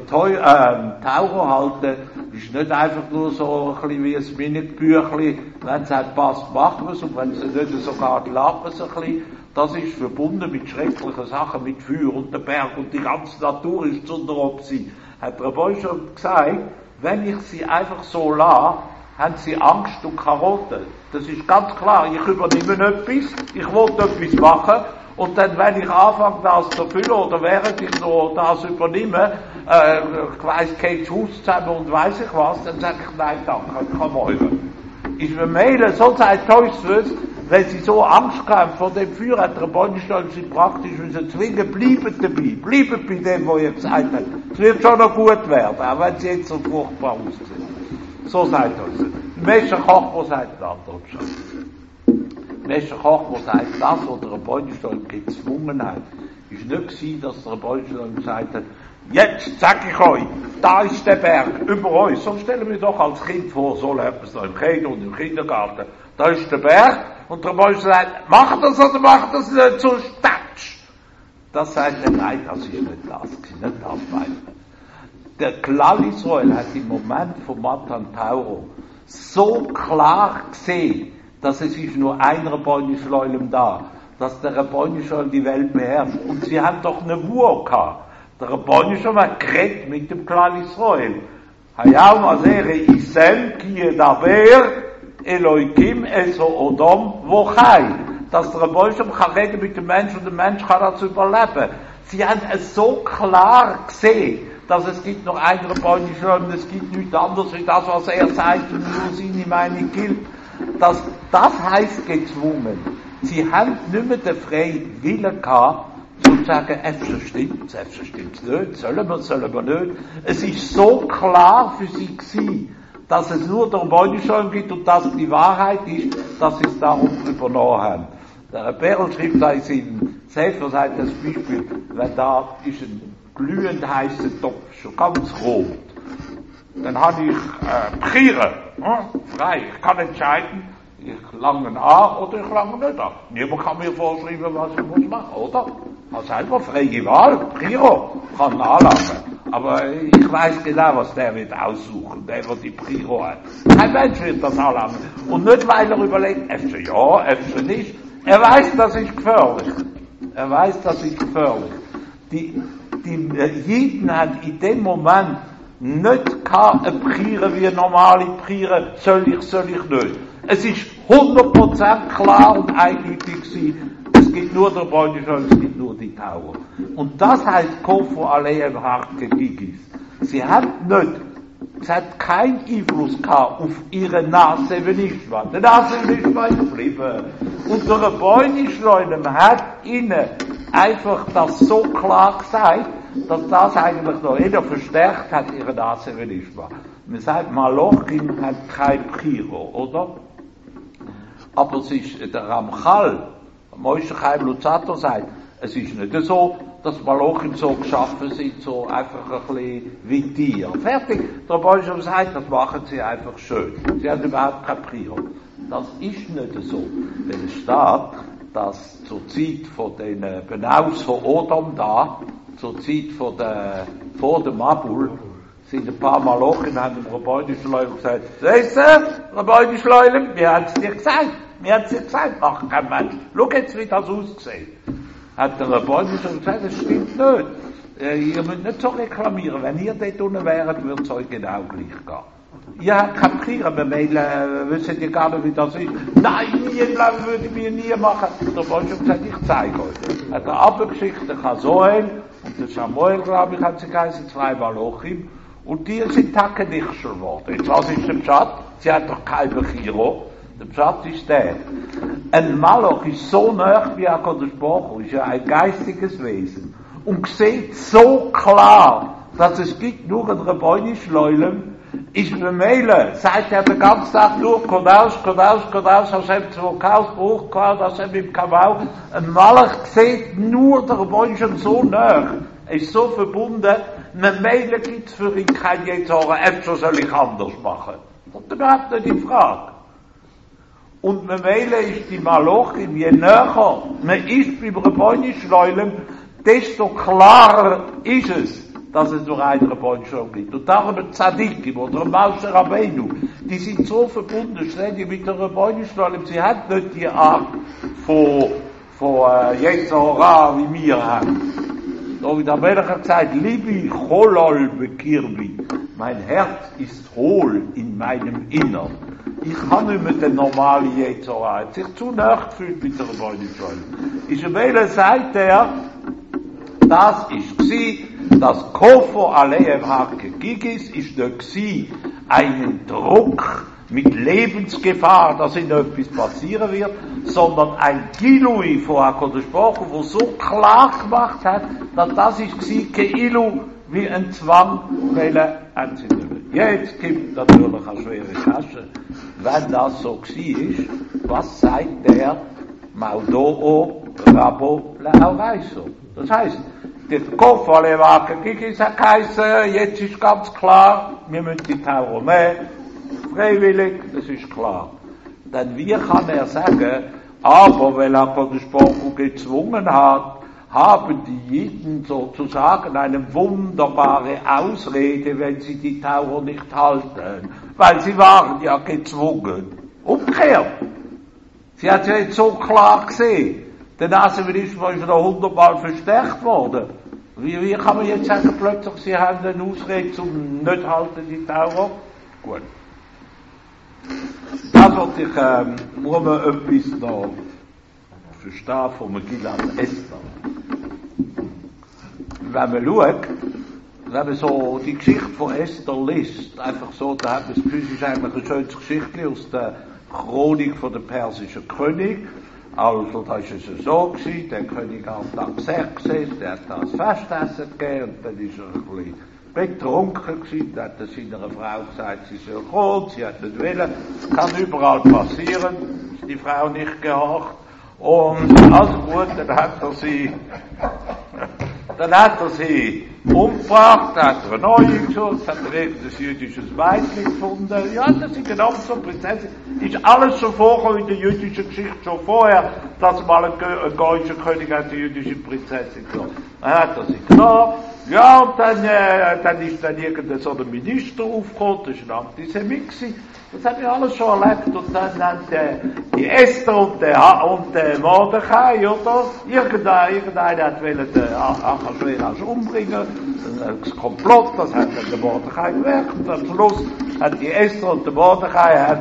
Tauro halten, ist nicht einfach nur so ein bisschen wie ein Minutbüchli, wenn es halt passt, machen wir es, und wenn es nicht sogar lassen wir es ein bisschen. Das ist verbunden mit schrecklichen Sachen, mit Feuer und der Berg und die ganze Natur ist zu ob sie. Hat der Rebbeinu schon gesagt, wenn ich sie einfach so lasse, haben sie Angst und Karotte. Das ist ganz klar. Ich übernehme etwas, ich will etwas machen, und dann, wenn ich anfange, das zu erfüllen, oder während ich so das übernehme, ich weiss, geht das Haus zusammen und weiss ich was, dann sage ich, nein, danke, ich kann morgen. Ist mir mailen, so sagt Teusfels, wenn sie so Angst haben vor dem Feuer, hat der Rebbeinu sie praktisch müssen zwingen, bleiben dabei, bleiben bei dem, was ihr gesagt habt. Es wird schon noch gut werden, auch wenn sie jetzt so furchtbar aussehen. So sagt er es. Mescher Kochbo sagt das andere. Mescher Kochbo sagt, das, was der Rebbeinu gezwungen hat, ist nicht gewesen, dass der Rebbeinu gesagt hat, jetzt sag ich euch, da ist der Berg über euch. So stellen wir doch als Kind vor, so lernt man es noch im Kind und im Kindergarten. Da ist der Berg und der Rebbeinu sagt, mach das oder mach das nicht, so statsch. Das sagt er, nein, das ist nicht das, nicht das meinen. Der Klal Israel hat im Moment von Matan Tauro so klar gesehen, dass es ist nur ein Rebbeinu Shloilem da, dass der Rebbeinu Shloilem die Welt beherrscht. Und sie haben doch eine Wur gehabt. Der Rebbeinu Shloilem hat geredet mit dem Klal Israel. Hayam azere isem ki yedaber Eloikim eso odom vochai. Dass der Rebbeinu Shloilem kann reden mit dem Mensch und der Mensch kann das überleben. Sie haben es so klar gesehen, dass es gibt noch einen Rebbeinu Shloilem, es gibt nichts anderes wie das, was er sagt und nur seine Meinung gilt. Das heißt gezwungen. Sie haben nicht mehr den freien Willen gehabt, zu sagen, es stimmt nicht, sollen wir nicht. Es ist so klar für sie gewesen, dass es nur der Rebbeinu Shloilem gibt und dass die Wahrheit ist, dass sie es darum übernommen haben. Der Perl schreibt da in seinem Sefer, sagt das Beispiel, wenn da ist ein glühend heißer Topf, schon ganz rot. Dann habe ich Priere, frei. Ich kann entscheiden, ich lange an oder ich lange nicht an. Niemand kann mir vorschreiben, was ich muss machen, oder? Ich habe selber freie Wahl, Priro, kann anlangen. Aber ich weiß genau, was der wird aussuchen, der die Priro hat. Kein Mensch wird das anlangen. Und nicht, weil er überlegt, öfter ja, öfter nicht. Er weiß, das ist gefährlich. Die Jiden haben in dem Moment nicht eine Priere wie eine normale Priere, soll ich nicht. Es ist 100% klar und eindeutig gewesen, es gibt nur der Rebbeinu Shloilem, es gibt nur die Tauro. Und das heißt Kofo Aleim Harte Gigis. Sie hat keinen Einfluss gehabt auf ihre Nase Nishma. Die Nase Nishma ist geblieben. Und der Rebbeinu Shloilem hat ihnen einfach das so klar gesagt, dass das eigentlich noch jeder verstärkt hat, ihre Nase Nishma. Man sagt, Malochim hat kein Priro, oder? Aber es ist, der Ramchal, Moshe Chaim Luzzatto sagt, es ist nicht so, dass Malochim so geschaffen sind, so einfach ein bisschen wie Tier. Fertig. Der Rebbeinu Shloilem sagt, das machen sie einfach schön. Sie haben überhaupt kein Priro. Das ist nicht so. Denn es steht, dass zur Zeit von den Benaus von Odom da, zur Zeit vor dem Mabul, sind ein paar Malochen, haben dem Rebbeinu Shloilem gesagt, siehst du, Rebbeinu Shloilem, wir haben es dir gesagt, machen kein Mensch. Schau jetzt, wie das ausgesehen. Hat der Rebbeinu Shloilem gesagt, das stimmt nicht. Ihr müsst nicht so reklamieren, wenn ihr dort unten wäret, würde es euch genau gleich gehen. Ihr habt keine Priere, wir wissen ja gar nicht, wie das ist. Nein, nie im Leben würde ich mir nie machen. Der Rebbeinu Shloilem gesagt, ich zeige euch. Hat er abgeschickt, der Chazoel und der Samuel, glaube ich, hat sie geheißen, 2 Malochim. Und die sind Tage nicht geworden. Jetzt was ist der Pschat? Sie hat doch kein Bechiro. Der Pschat ist der. Ein Maloch ist so nah wie HaKadosh Baruch Hu, ist ja ein geistiges Wesen und sieht so klar, dass es gibt nur ein Rebbeinisch Leulem, ist Meile, sagt er den ganzen Tag nur Kodash, Hashem Tzvokaus, Bruch, Hashem im Kabau. Ein Malach sieht nur der Rebbeinisch so nah, er ist so verbunden, Meile gibt es für ihn kein Jezora, etwas soll ich anders machen. Das ist überhaupt nicht die Frage. Und Meile ist die Malochim, je näher man ist beim Rebbeinisch Leulem, desto klarer ist es, dass es nur einen Rebbeinisch Leulem gibt. Und darum Tzadikim oder Moshe Rabbeinu, die sind so verbunden, ständig mit der Rebbeinisch Leulem, sie haben nicht die Art von Jezora, wie wir haben. So wie der Melech hat gesagt, Libi Cholol Bekirbi, mein Herz ist hohl in meinem Innern. Ich kann nicht mehr den normalen Jezora, er hat sich zu nahe gefühlt mit der Rebbeinisch Leulem. Isabelle sagt das ist gsi, das Kofo Aleem Hake Gigis ist nicht gsi, einen Druck mit Lebensgefahr, dass ihnen etwas passieren wird, sondern ein Gilui von HaKadosh Baruch Hu, wo so klar gemacht hat, dass das ist gsi, Keilu, wie ein Zwang, anzunehmen. Jetzt gibt natürlich eine schwere Kasche. Wenn das so gsi ist, was sagt der Maudoo Rabo Le'araiso? Das heißt, der Kopf alle Wagen gegen Kaiser, jetzt ist ganz klar, wir müssen die Tauro nehmen, freiwillig, das ist klar. Denn wie kann er sagen, aber weil HaKadosh Baruch Hu gezwungen hat, haben die Jiden sozusagen eine wunderbare Ausrede, wenn sie die Tauro nicht halten, weil sie waren ja gezwungen. Umgekehrt. Sie hat ja jetzt so klar gesehen. Der Naseverismus ist noch 100-mal verstärkt worden. Wie kann man jetzt sagen, plötzlich, sie haben eine Ausrede zum nicht halten, die Tauro? Gut. Das wollte ich, muss man etwas noch verstehen von Megillat Esther. Wenn man schaut, wenn man so die Geschichte von Esther liest, einfach so, da hat man das Gefühl, es ist eigentlich eine schöne Geschichte aus der Chronik von der persischen König. Also, da ist es so gewesen, der König Artaxerxes, der hat das Festessen gegeben, und dann ist er ein bisschen betrunken gewesen, dann hat er seiner Frau gesagt, sie soll kommen, sie hat nicht wollen, kann überall passieren, ist die Frau nicht gehorcht, und also gut, dann hat er sie umgebracht, hat er eine neue gesucht, hat er irgendein jüdisches Mädchen gefunden. Ja, das sind genau so Prinzessin. Ist alles schon vorgekommen in der jüdischen Geschichte, schon vorher, dass mal ein deutscher König hat die jüdische Prinzessin genommen. Dann hat er sie genommen. Ja, und dann ist dann irgendein so ein Minister aufgekommen, das ist ein Antisemit gewesen. Das haben wir alles schon erlebt. Und dann hat die Esther und der Mordechai, oder? Irgendeiner hat wollen den Achashverosh umbringen. Das Komplott, das hat dann der Mordechai gewirkt. Und am Schluss hat die Esther und der Mordechai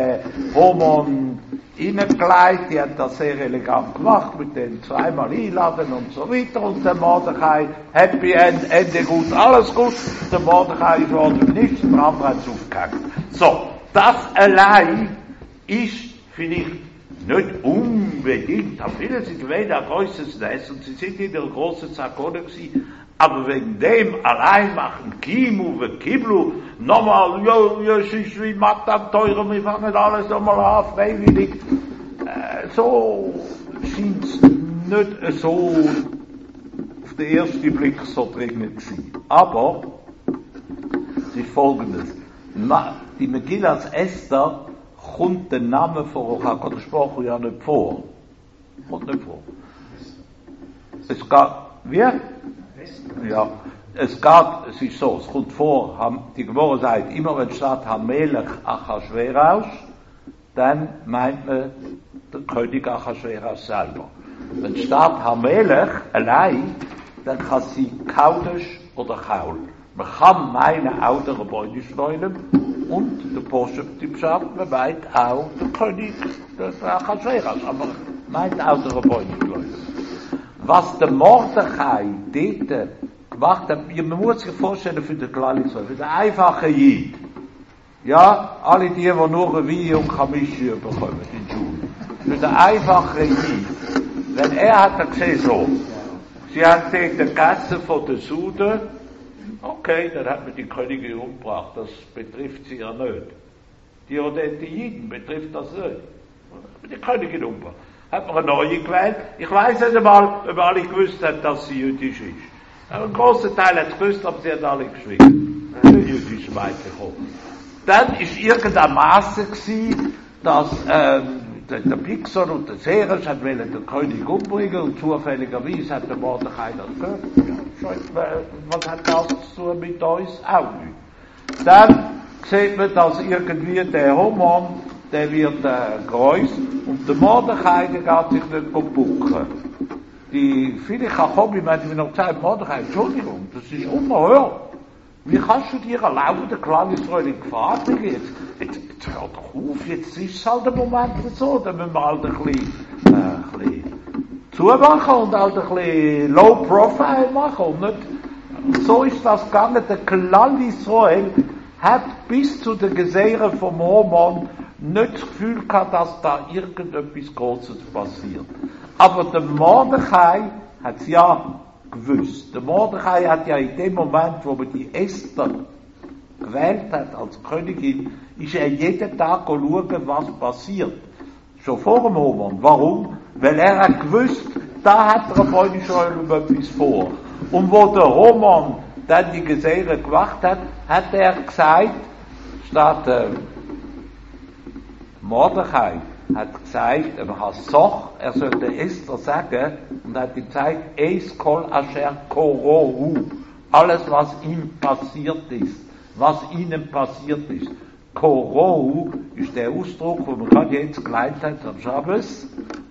Haman reingelegt, die hat das sehr elegant gemacht, mit den zweimal einladen und so weiter, und der Mordechai, Happy End, Ende gut, alles gut, der Mordechai ist ordentlich nichts, der andere hat es aufgehängt. So, das allein ist vielleicht nicht unbedingt, aber viele sind gewähnt ein größeres Nest, und sie sind in der großen Zakone gewesen, aber wegen dem allein machen Kimu und Kiblu, nochmal, ja, es ist wie Matam teurer, wir fangen alles nochmal an, freiwillig. So scheint es nicht so auf den ersten Blick so dringend gewesen. Aber es ist Folgendes. Die Megillat Esther kommt der Name von HaKadosh Baruch Hu ja nicht vor. Kommt nicht vor. Es geht, wie? Ja, es ist so, es kommt vor, die Gemara sagt, immer wenn steht Hamelech Achashverosh, dann meint man der König Achashverosh selber. Wenn steht Hamelech allein, dann kann sie Kaudesh oder Chaul. Man kann meinen auch der Rebbeinisch Leulem und der Poshet im Schaft, man meint auch der König, der Achashverosh, aber meint auch der Rebbeinisch Leulem. Was der Mordechai dort gemacht hat, man muss sich vorstellen für den Klal Israel, für den einfachen Jid. Ja, alle die nur ein Wein und Kamishi bekommen in Schule. für den einfachen Regie. Wenn er hat gesehen, so, sie haben gesehen, der Gasse von der Sude, okay, dann hat man die Königin umgebracht, das betrifft sie ja nicht. Die Juden betrifft das nicht. Die Königin umgebracht. Hat man eine neue gewählt. Ich weiss nicht einmal, ob alle gewusst haben, dass sie jüdisch ist. Ein grosser Teil hat es gewusst, aber sie hat alle geschwiegen. Jüdische Mädchen gekommen. Dann war irgendein Masse gewesen, dass der Pixar und der Seres wollten den König umbringen und zufälligerweise hat der Mordechai das gehört. Ja, was hat das zu tun mit uns? Auch nicht. Dann sieht man, dass irgendwie der Haman, der wird groß und der Mordechai, der geht sich nicht bucken. Viele Chachomim haben mir noch gesagt, Mordechai, Entschuldigung, das ist unerhört. Wie kannst du dir erlauben, der kleine Israel in Gefahr zu gehen? Jetzt hör doch auf, jetzt ist es halt der Moment so, dann müssen wir halt ein bisschen zumachen und halt ein bisschen Low Profile machen. Und nicht, so ist das gegangen. Der Klal Israel hat bis zu der Geseire vom Haman nicht das Gefühl gehabt, dass da irgendetwas Großes passiert. Aber der Mordechai hat es ja gewusst. Der Mordechai hat ja in dem Moment, wo man die Esther gewählt hat als Königin, ist er jeden Tag schauen, was passiert. Schon vor dem Haman. Warum? Weil er hat gewusst, da hat der Volk Israel etwas vor. Und wo der Haman dann die Geseire gemacht hat, hat er gesagt, statt Mordechai hat gesagt, er sollte Esther sagen, und hat ihm gesagt, Eis kol asher korohu, alles was ihm passiert ist, was ihnen passiert ist. Korohu ist der Ausdruck, wo man gerade jetzt gelernt hat am Schabbos,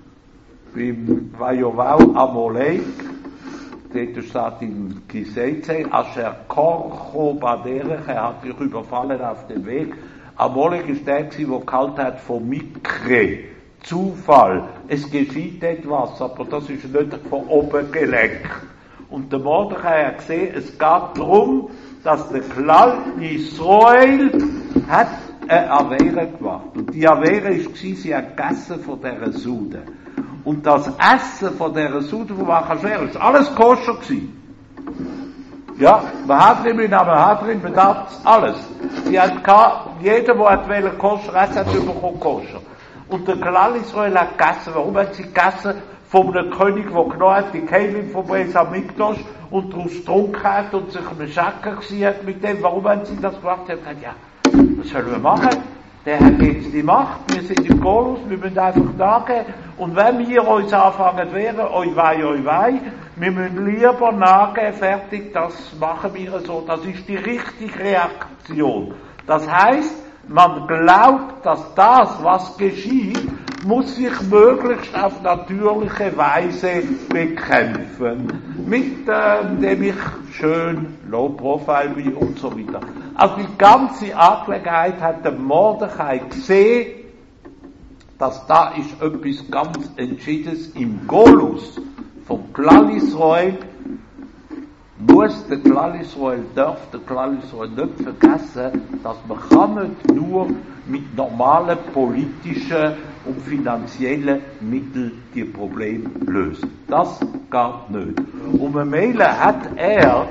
beim Vayovau Amolek, dort steht im Kiseize, asher korcho baderech, er hat sich überfallen auf dem Weg. Amalek ist der, der gehalten hat von Mikre, Zufall. Es geschieht etwas, aber das ist nicht von oben gelenkt. Und der Mordechai hat gesehen, es geht darum, dass der Klal Israel hat eine Avere gemacht. Und die Avere war, sie hat gegessen von dieser Sude. Und das Essen von dieser Sude von Achashver ist alles koscher gewesen. Ja, Mahadrim in Mahadrim bedarf alles. Die hat jeder, der koscher essen hat bekommen koscher. Und der Klal Israel hat gegessen. Warum hat sie gegessen? Von einem König, der genommen hat, die Kehlin von Beis Hamikdash und daraus getrunken hat und sich einen Schacker gesehen hat mit dem. Warum haben sie das gemacht? Sie hat gesagt, ja, was sollen wir machen? Der hat jetzt die Macht, wir sind im Golus, wir müssen einfach nachgehen. Und wenn wir uns anfangen wehren, oi wei, wir müssen lieber nachgehen, fertig, das machen wir so. Das ist die richtige Reaktion. Das heisst, man glaubt, dass das, was geschieht, muss sich möglichst auf natürliche Weise bekämpfen. Mit dem ich schön Low Profile bin und so weiter. Also die ganze Angelegenheit hat der Mordechai gesehen, dass da ist etwas ganz Entschiedenes im Golus vom Klal Israel. Muss der Klal Israel, darf der Klal Israel nicht vergessen, dass man kann nicht nur mit normalen politischen und finanziellen Mitteln die Probleme lösen. Das geht nicht. Und Mamele hat er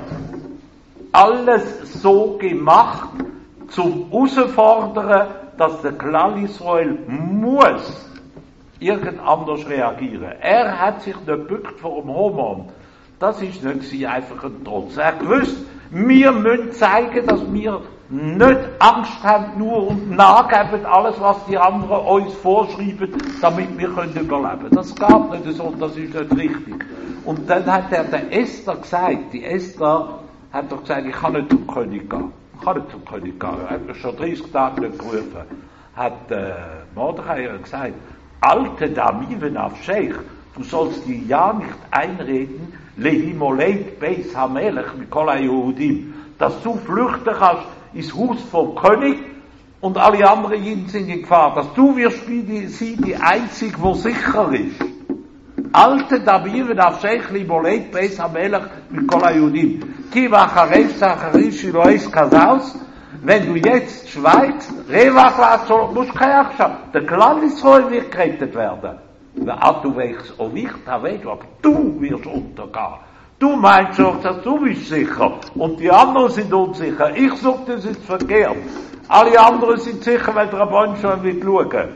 alles so gemacht, zum Herausfordern, dass der Klal Israel muss irgend anders reagieren. Er hat sich nicht gebückt vor dem Haman. Das ist nicht einfach ein Trotz. Er gewusst, wir müssen zeigen, dass wir nicht Angst haben nur und nachgeben alles, was die anderen uns vorschreiben, damit wir können überleben. Das geht nicht so, das ist nicht richtig. Und dann hat er der Esther gesagt, die Esther hat doch gesagt, ich kann nicht zum König gehen. Er hat mich schon 30 Tage nicht gerufen. Hat Mordechai gesagt, alte Damiven auf Sheikh, du sollst dir ja nicht einreden, Lehimoleit Beis Hamelech mit Kol Yehudim, dass du flüchten kannst ins Haus vom König und alle anderen Juden sind in Gefahr, dass du wirst wie sie die Einzige, wo sicher ist. Alte Damiven auf Sheikh Lehimoleit Beis Hamelech mit Kol Yehudim. Ki v'acharev Zacharish Shilois Kazaus, wenn du jetzt schweigst, Rewachlatzo, musst du keine Angst haben. Der Klal Israel wird gerettet werden. Du weichst auch nicht, aber du wirst untergehen. Du meinst auch, dass du bist sicher. Und die anderen sind unsicher. Ich sage, das ist verkehrt. Alle anderen sind sicher, weil der Rabban schon wird schauen.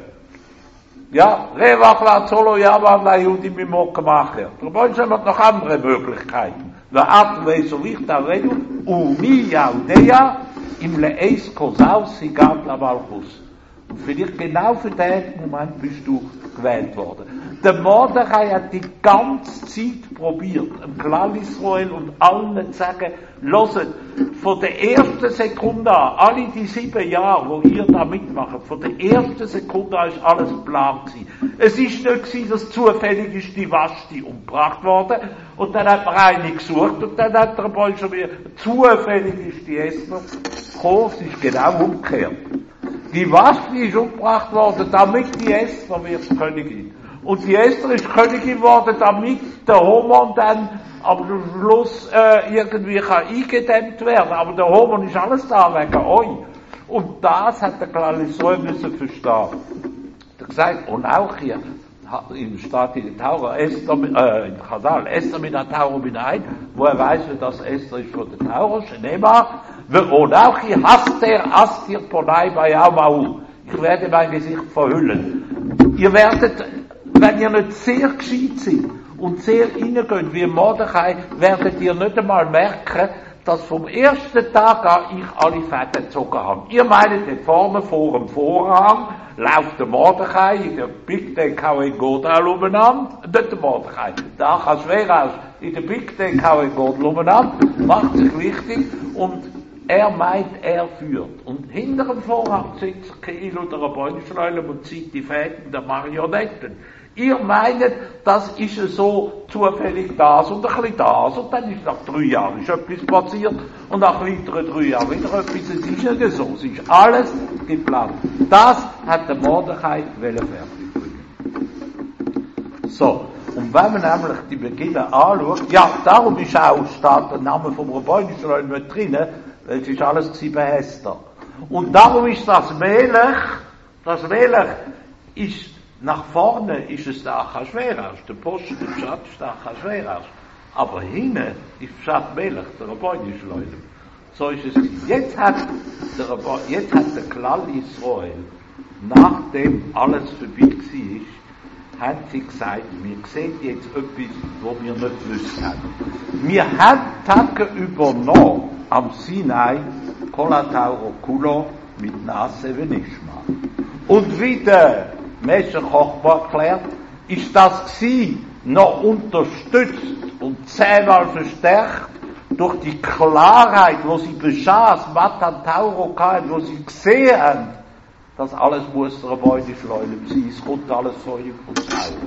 Ja, Rewachlatzo, ja, man la Judi mimoke machen. Der Rabban schon hat noch andere Möglichkeiten. Atu weiss auch nicht, da redu, mi Jaudeja, im Leeis Kosaus, Sigat la Malchus. Und vielleicht genau für den Moment bist du gewählt worden. Der Mordechai hat die ganze Zeit probiert, dem Klal Israel und allen zu sagen, hört, von der ersten Sekunde an, alle die 7 Jahre, wo ihr da mitmacht, von der ersten Sekunde an ist alles geplant gewesen. Es ist nicht gewesen, dass zufällig ist die Vashti umgebracht worden, und dann hat man eine gesucht, und dann hat der Boy schon wieder, zufällig ist die Esther gekommen, es ist genau umgekehrt. Die Vashti ist umgebracht worden, damit die Esther wird Königin. Und die Esther ist Königin geworden, damit der Haman dann am Schluss irgendwie kann eingedämmt werden. Aber der Haman ist alles da wegen euch. Und das hat der Klal Israel müssen verstehen. Er hat gesagt, und auch hier, steht in der Taura, Esther, in Chazal, Esther mit der Taura bin ein, wo er weiß, dass Esther ist von der Taura, Shenema, und auch hier, Astir Ponai Bayamau. Ich werde mein Gesicht verhüllen. Ihr werdet, wenn ihr nicht sehr gescheit seid und sehr reingeht wie Mordechai, werdet ihr nicht einmal merken, dass vom ersten Tag an ich alle Fäden gezogen habe. Ihr meint, dort vorne vor dem Vorhang läuft der Mordechai in der Big Day Kohen Gadol umeinander, nicht der Mordechai, der Achashverosh in der Big Day Kohen Gadol umeinander, macht sich wichtig und er meint, er führt. Und hinter dem Vorhang sitzt Keil oder ein Bäumschleulem und zieht die Fäden der Marionetten. Ihr meinet, das ist so zufällig das und ein bisschen das, und dann ist nach 3 Jahren ist etwas passiert, und nach weiteren 3 Jahren wieder etwas. Es ist nicht so, es ist alles geplant. Das hat der Mordechai fertig bringen. So, und wenn man nämlich die Beginne anschaut, ja, darum ist auch, steht der Name vom Rabbanischen nicht drinnen, weil es ist alles bei Hester. Und darum ist das Melech ist, nach vorne ist es der Achashverosh, der Posten, der Schatz, der Achashverosh. Aber hinten ist Pshat Melech, der Rabbanischen. So ist es. Jetzt hat der Klal Israel, nachdem alles vorbei war, haben sie gesagt, wir sehen jetzt etwas, was wir nicht gewusst haben. Wir haben Tage übernommen am Sinai, Kolatau Kulo, mit Nase Venishma. Und wie der Mescher Chochma erklärt, ist das gewesen, noch unterstützt und 10-mal verstärkt durch die Klarheit, wo sie beschaß, Matan Tauro kam, wo sie gesehen haben, dass alles muss der Rabbanischen sein, es kommt alles von ihm von Tauro.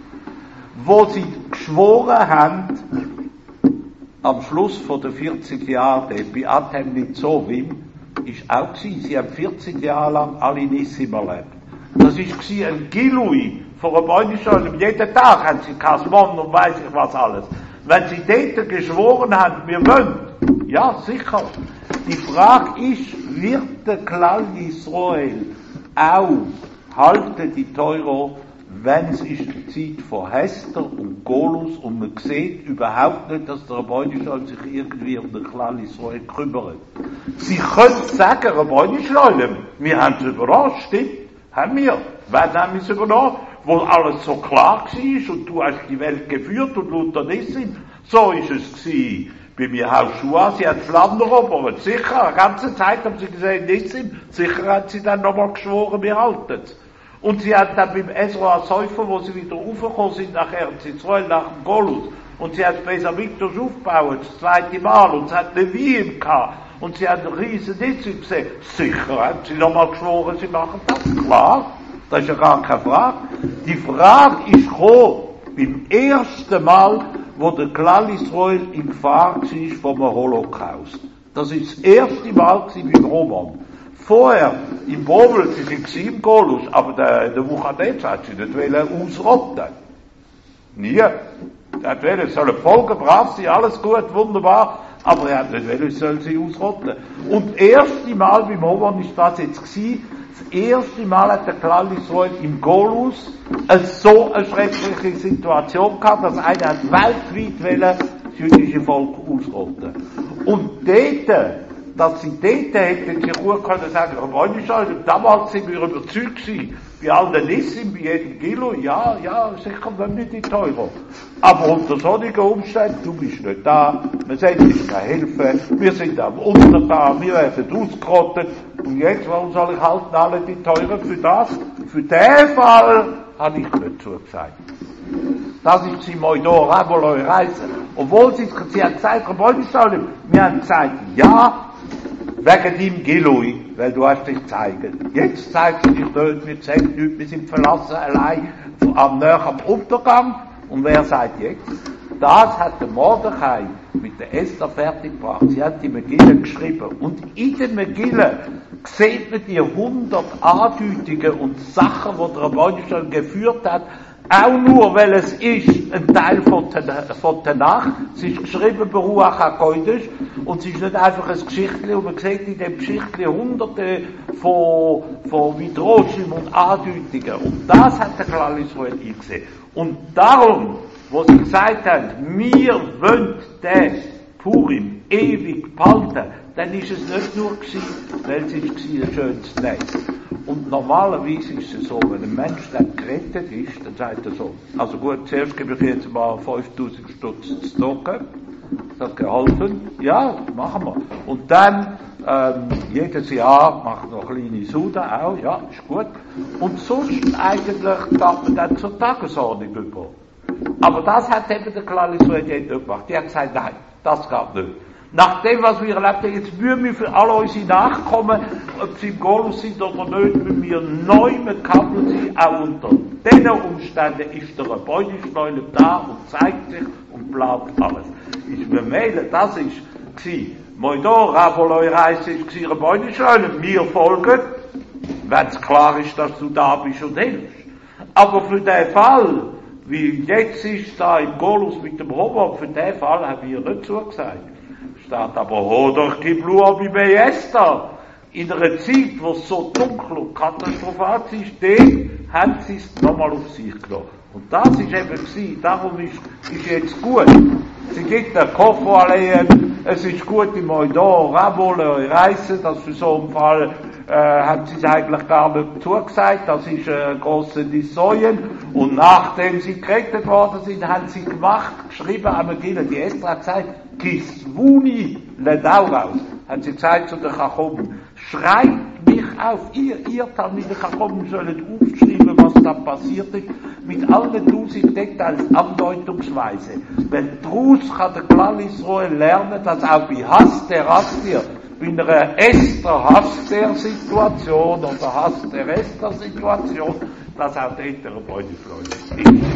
Wo sie geschworen haben, am Schluss von den 40 Jahren, der Beatem Nitzovim, ist auch gewesen, sie haben 40 Jahre lang alle Nissim erlebt. Das war ein Gilui von Rabbanischen, jeden Tag haben sie Kasmon und weiss ich was alles. Wenn sie dort geschworen haben, wir wollen, ja, sicher. Die Frage ist, wird der Klal Israel auch halten die Teuro, wenn es ist die Zeit von Hester und Golus und man sieht überhaupt nicht, dass der Rabbanischen sich irgendwie um den Klal Israel kümmert. Sie können sagen, Rabbanischen, wir haben es übernommen, stimmt, haben wir. Wann haben wir es übernommen? Wo alles so klar war und du hast die Welt geführt und unter Nissim. So ist es gewesen. Bei mir Haushua, sie hat Flandern erobert. Sicher, eine ganze Zeit haben sie gesehen, Nissim. Sicher hat sie dann nochmal geschworen, wir halten es. Und sie hat dann beim Ezra Säufer, wo sie wieder raufgekommen sind, nachher in Israel, nach dem Golus. Und sie hat Besamikdash aufgebaut, das 2. Mal. Und sie hat Neviim gehabt. Und sie hat einen riesen Nissim gesehen. Sicher haben sie nochmal geschworen, sie machen das. Klar. Das ist ja gar keine Frage. Die Frage ist gekommen, beim ersten Mal, wo der Klal Israel in Gefahr war vom Holocaust. Das ist das erste Mal beim Roman. Vorher, im Babel, sie sind im Golus, aber der Nebuchadnezzar hat sie nicht ausrotten. Nie. Er hat es soll Volk gebracht sein, alles gut, wunderbar. Aber er hat nicht wollen, es soll sie ausrotten. Und das erste Mal beim Hoban ist das jetzt gewesen, das erste Mal hat der Klal Israel im Golus so eine schreckliche Situation gehabt, dass einer hat weltweit wollen, das jüdische Volk ausrotten. Und dort, dass sie dort hätten sich gut können sagen, damals sind wir überzeugt gewesen, bei allen Nissim, bei jedem Kilo, ja, sicher nicht in Teuro. Aber unter solchen Umständen, du bist nicht da, wir sehen dich keine Hilfe, wir sind am Untergang, wir werden ausgerottet, und jetzt, warum soll ich halten alle die Teure für das? Für den Fall habe ich nicht zugesagt. Das ist sie Moidor, Raboloi Reise. Obwohl sie hat gesagt, wir haben gesagt, ja, wegen dem Gilui, weil du hast dich zeigen. Jetzt zeigt sie dich dort, wir sehen nichts, wir sind verlassen allein am Untergang. Und wer sagt jetzt? Das hat der Mordechai mit der Esther fertiggebracht. Sie hat die Megille geschrieben. Und in der Megille sieht man die 100 Andeutungen und Sachen, die der Rabbi schon geführt hat, auch nur, weil es ist ein Teil von Tanach. Es ist geschrieben bei Ruach HaKodesh und es ist nicht einfach ein Geschichtchen und man sieht in dem Geschichtchen hunderte von Midrashim und Andeutungen. Und das hat der Klal Israel eingesehen. Und darum, wo sie gesagt haben, wir wollen den Purim ewig behalten, dann ist es nicht nur gewesen, weil es ist ein schönes Netz. Und normalerweise ist es so, wenn ein Mensch dann gerettet ist, dann sagt er so, also gut, zuerst gebe ich jetzt mal 5000 Stutz zu Token, das hat geholfen, ja, machen wir. Und dann, jedes Jahr machen wir kleine Suda auch, ja, ist gut. Und sonst eigentlich darf man dann zur Tagesordnung über. Aber das hat eben der Klal Israel nicht gemacht. Die hat gesagt, nein, das geht nicht. Nach dem, was wir erlebt haben, jetzt müssen wir für alle unsere Nachkommen, ob sie im Golus sind oder nicht, müssen wir neu gekappelt sein. Auch unter diesen Umständen ist der Rebäudeschleule da und zeigt sich und plant alles. Ich vermähle, das ist Moidor, Ravoloi Reise ist Rebäudeschleule. Wir folgen, wenn es klar ist, dass du da bist und hilfst. Aber für den Fall, wie jetzt ist da im Golus mit dem Robot, für den Fall haben wir nicht zugesagt. Steht aber, Hodor Kiblu Abibei Esther. In einer Zeit, wo es so dunkel und katastrophal ist, den haben sie es nochmal auf sich genommen. Und das ist eben gewesen, darum ist jetzt gut. Sie gibt den Koffer allein, es ist gut im Moidor, Rabole, Reise, dass für so einen Fall, haben sie es eigentlich gar nicht zugesagt, das ist grosse Dissoyen. Und nachdem sie gerettet worden sind, haben sie gemacht, geschrieben, am Megillah, die Esther hat gesagt, Kiswuni Ledauraus, hat sie gesagt zu den Chachomim, schreibt mich auf, ihr Talmide Chachomim sollt aufschreiben, was da passiert ist, mit allen 1000 Details, andeutungsweise. Weil daraus kann der Klal Israel lernen, dass auch bei Haster, bei einer Esther-Haster-Situation oder Haster-Esther-Situation, dass auch dort der Rebäudeschleule ist.